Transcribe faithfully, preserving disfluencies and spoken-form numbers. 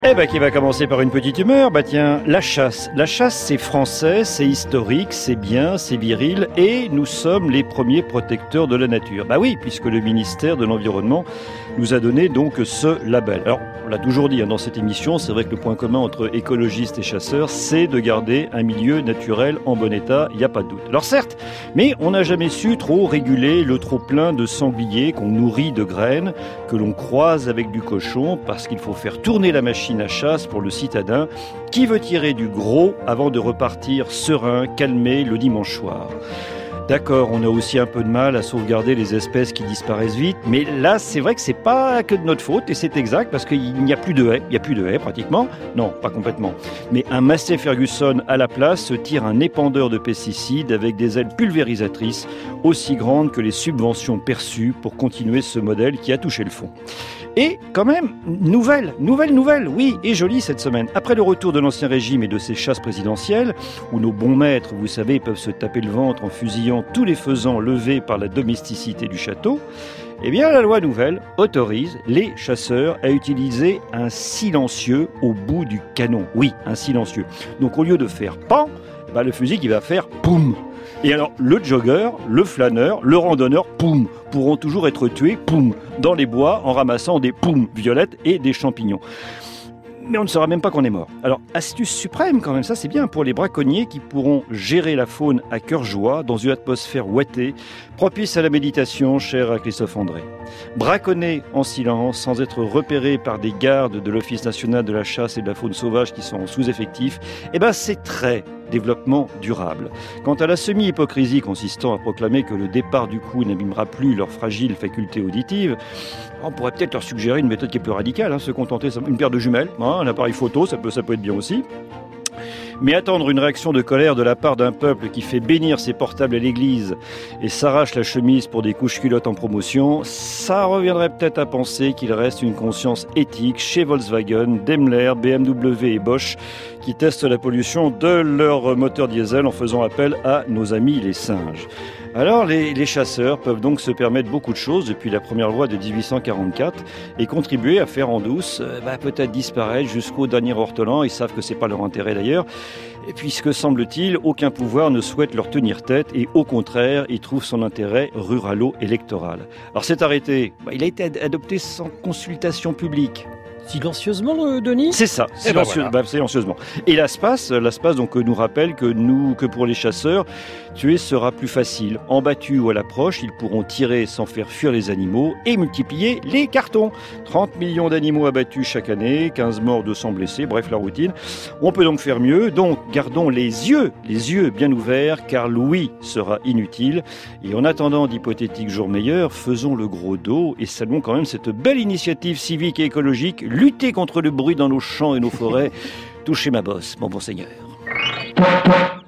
Eh ben, qui va commencer par une petite humeur. Bah tiens, la chasse. La chasse, c'est français, c'est historique, c'est bien, c'est viril, et nous sommes les premiers protecteurs de la nature. Bah oui, puisque le ministère de l'Environnement nous a donné donc ce label. Alors, on l'a toujours dit hein, dans cette émission, c'est vrai que le point commun entre écologistes et chasseurs, c'est de garder un milieu naturel en bon état, il n'y a pas de doute. Alors certes, mais on n'a jamais su trop réguler le trop-plein de sangliers qu'on nourrit de graines, que l'on croise avec du cochon, parce qu'il faut faire tourner la machine à chasse pour le citadin qui veut tirer du gros avant de repartir serein, calmé le dimanche soir. D'accord, on a aussi un peu de mal à sauvegarder les espèces qui disparaissent vite, mais là, c'est vrai que c'est pas que de notre faute, et c'est exact, parce qu'il n'y a plus de haies, il n'y a plus de haies pratiquement, non, pas complètement, mais un Massey Ferguson à la place se tire un épandeur de pesticides avec des ailes pulvérisatrices aussi grandes que les subventions perçues pour continuer ce modèle qui a touché le fond. Et quand même, nouvelle, nouvelle, nouvelle, oui, et jolie cette semaine. Après le retour de l'Ancien Régime et de ses chasses présidentielles, où nos bons maîtres, vous savez, peuvent se taper le ventre en fusillant tous les faisans levés par la domesticité du château, eh bien la loi nouvelle autorise les chasseurs à utiliser un silencieux au bout du canon. Oui, un silencieux. Donc au lieu de faire pan, eh ben, le fusil qui va faire poum. Et alors, le jogger, le flâneur, le randonneur, poum, pourront toujours être tués, poum, dans les bois en ramassant des poum violettes et des champignons. Mais on ne saura même pas qu'on est mort. Alors, astuce suprême quand même, ça c'est bien pour les braconniers qui pourront gérer la faune à cœur joie dans une atmosphère ouatée, propice à la méditation, chère à Christophe André. Braconner en silence, sans être repéré par des gardes de l'Office national de la chasse et de la faune sauvage qui sont en sous-effectif, eh ben c'est très développement durable. Quant à la semi-hypocrisie consistant à proclamer que le départ du coup n'abîmera plus leurs fragiles facultés auditives, on pourrait peut-être leur suggérer une méthode qui est plus radicale, hein, se contenter d'une paire de jumelles, hein, un appareil photo, ça peut, ça peut être bien aussi. Mais attendre une réaction de colère de la part d'un peuple qui fait bénir ses portables à l'église et s'arrache la chemise pour des couches culottes en promotion, ça reviendrait peut-être à penser qu'il reste une conscience éthique chez Volkswagen, Daimler, B M W et Bosch qui testent la pollution de leur moteur diesel en faisant appel à nos amis les singes. Alors les, les chasseurs peuvent donc se permettre beaucoup de choses depuis la première loi de dix-huit cent quarante-quatre et contribuer à faire en douce, euh, bah, peut-être disparaître jusqu'au dernier ortolan. Ils savent que c'est pas leur intérêt d'ailleurs, et puisque semble-t-il aucun pouvoir ne souhaite leur tenir tête et au contraire ils trouvent son intérêt ruralo-électoral. Alors cet arrêté, bah, il a été ad- adopté sans consultation publique. Silencieusement, euh, Denis ? C'est ça, silencieux, ben voilà. bah, silencieusement. Et l'ASPAS, l'ASPAS donc, nous rappelle que, nous, que pour les chasseurs, tuer sera plus facile. En battu ou à l'approche, ils pourront tirer sans faire fuir les animaux et multiplier les cartons. trente millions d'animaux abattus chaque année, quinze morts, deux cents blessés, bref la routine. On peut donc faire mieux, donc gardons les yeux, les yeux bien ouverts, car l'ouïe sera inutile. Et en attendant d'hypothétiques jours meilleurs, faisons le gros dos et saluons quand même cette belle initiative civique et écologique. Lutter contre le bruit dans nos champs et nos forêts. Touchez ma bosse, mon bon seigneur.